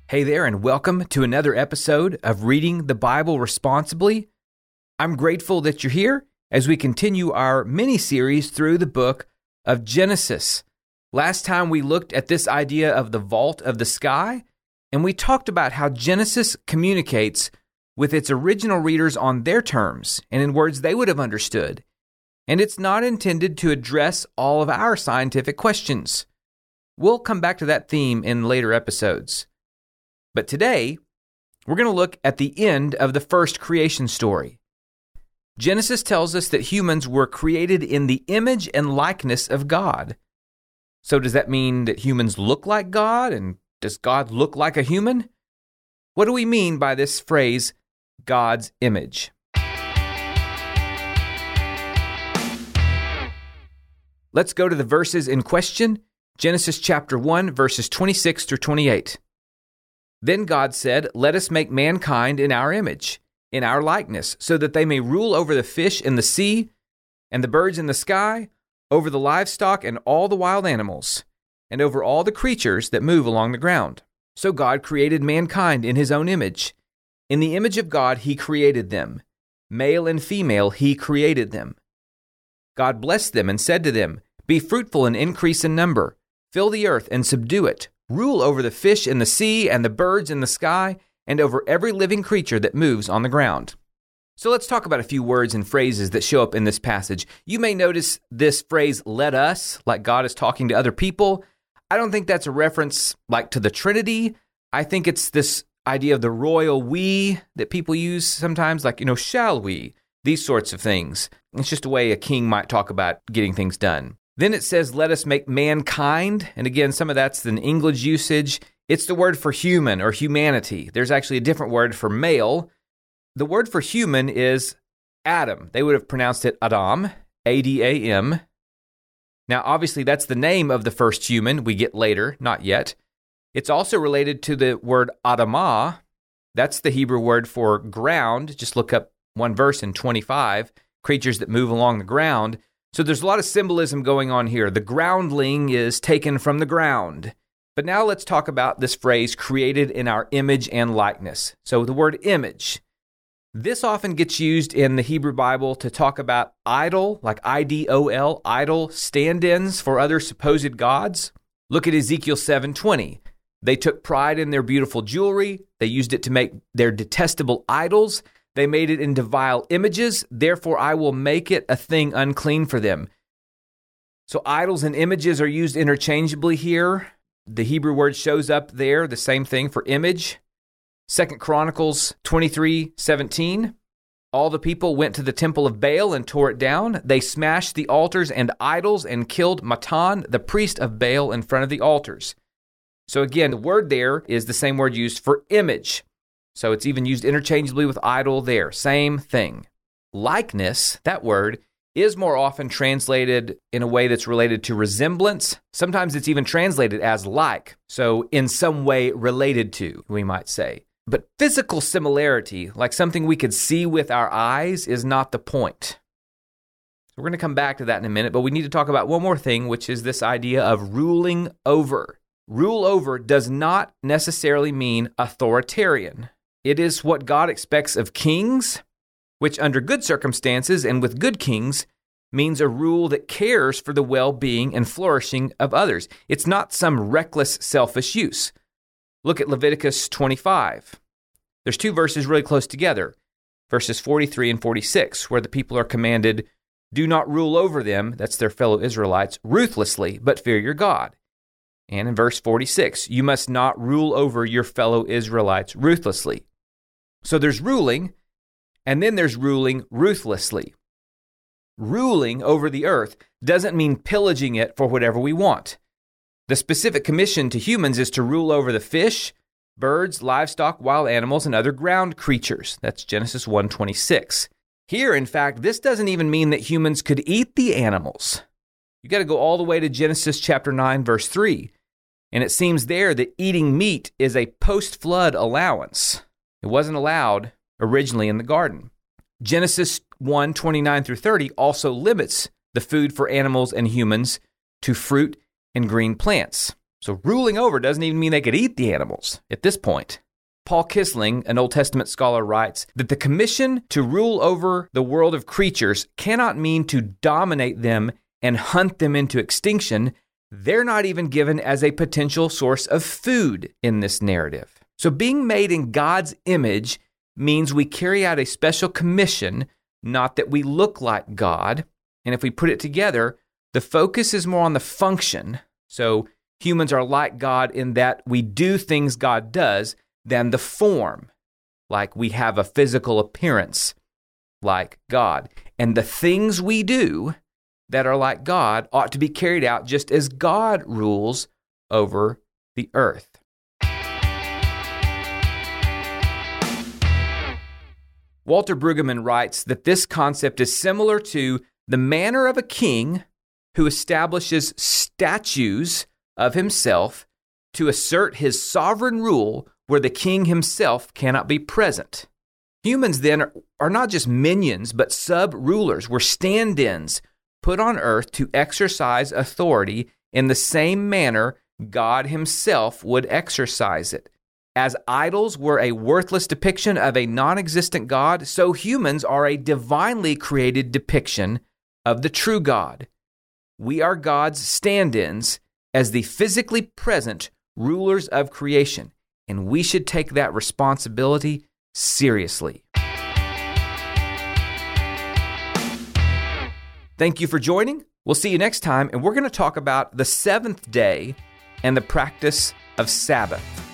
Hey there, and welcome to another episode of Reading the Bible Responsibly. I'm grateful that you're here as we continue our mini-series through the book of Genesis. Last time we looked at this idea of the vault of the sky, and we talked about how Genesis communicates with its original readers on their terms and in words they would have understood. And it's not intended to address all of our scientific questions. We'll come back to that theme in later episodes. But today, we're going to look at the end of the first creation story. Genesis tells us that humans were created in the image and likeness of God. So does that mean that humans look like God? And does God look like a human? What do we mean by this phrase, God's image? Let's go to the verses in question, Genesis chapter 1, verses 26 through 28. Then God said, "Let us make mankind in our image, in our likeness, so that they may rule over the fish in the sea and the birds in the sky, over the livestock and all the wild animals, and over all the creatures that move along the ground." So God created mankind in his own image. In the image of God he created them. Male and female he created them. God blessed them and said to them, "Be fruitful and increase in number. Fill the earth and subdue it. Rule over the fish in the sea and the birds in the sky, and over every living creature that moves on the ground." So let's talk about a few words and phrases that show up in this passage. You may notice this phrase, "let us," like God is talking to other people. I don't think that's a reference like to the Trinity. I think it's this idea of the royal we that people use sometimes, like, shall we? These sorts of things. It's just a way a king might talk about getting things done. Then it says, "Let us make mankind." And again, some of that's an English usage. It's the word for human or humanity. There's actually a different word for male. The word for human is Adam. They would have pronounced it Adam, A-D-A-M. Now, obviously, that's the name of the first human we get later, not yet. It's also related to the word Adamah. That's the Hebrew word for ground. Just look up one verse in 25, creatures that move along the ground. So there's a lot of symbolism going on here. The groundling is taken from the ground. But now let's talk about this phrase, created in our image and likeness. So the word image. This often gets used in the Hebrew Bible to talk about idol, like I-D-O-L, idol stand-ins for other supposed gods. Look at Ezekiel 7:20. They took pride in their beautiful jewelry. They used it to make their detestable idols. They made it into vile images. Therefore, I will make it a thing unclean for them. So idols and images are used interchangeably here. The Hebrew word shows up there, the same thing for image. 2 Chronicles 23:17. All the people went to the temple of Baal and tore it down. They smashed the altars and idols and killed Matan, the priest of Baal, in front of the altars. So again, the word there is the same word used for image. So it's even used interchangeably with idol there. Same thing. Likeness, that word, is more often translated in a way that's related to resemblance. Sometimes it's even translated as like. So in some way related to, we might say. But physical similarity, like something we could see with our eyes, is not the point. So we're going to come back to that in a minute, but we need to talk about one more thing, which is this idea of ruling over. Rule over does not necessarily mean authoritarian. It is what God expects of kings, which under good circumstances and with good kings means a rule that cares for the well-being and flourishing of others. It's not some reckless, selfish use. Look at Leviticus 25. There's two verses really close together, verses 43 and 46, where the people are commanded, "Do not rule over them," that's their fellow Israelites, "ruthlessly, but fear your God." And in verse 46, "You must not rule over your fellow Israelites ruthlessly." So there's ruling, and then there's ruling ruthlessly. Ruling over the earth doesn't mean pillaging it for whatever we want. The specific commission to humans is to rule over the fish, birds, livestock, wild animals, and other ground creatures. That's Genesis 1:26. Here, in fact, this doesn't even mean that humans could eat the animals. You got to go all the way to Genesis chapter 9, verse 3. And it seems there that eating meat is a post-flood allowance. It wasn't allowed originally in the garden. Genesis 1:29 through 30 also limits the food for animals and humans to fruit and green plants. So ruling over doesn't even mean they could eat the animals at this point. Paul Kissling, an Old Testament scholar, writes that the commission to rule over the world of creatures cannot mean to dominate them and hunt them into extinction. They're not even given as a potential source of food in this narrative. So being made in God's image means we carry out a special commission, not that we look like God. And if we put it together, the focus is more on the function. So humans are like God in that we do things God does, than the form, like we have a physical appearance like God. And the things we do that are like God ought to be carried out just as God rules over the earth. Walter Brueggemann writes that this concept is similar to the manner of a king who establishes statues of himself to assert his sovereign rule where the king himself cannot be present. Humans then are not just minions, but sub-rulers. We're stand-ins put on earth to exercise authority in the same manner God himself would exercise it. As idols were a worthless depiction of a non-existent God, so humans are a divinely created depiction of the true God. We are God's stand-ins as the physically present rulers of creation. And we should take that responsibility seriously. Thank you for joining. We'll see you next time, and we're going to talk about the seventh day and the practice of Sabbath.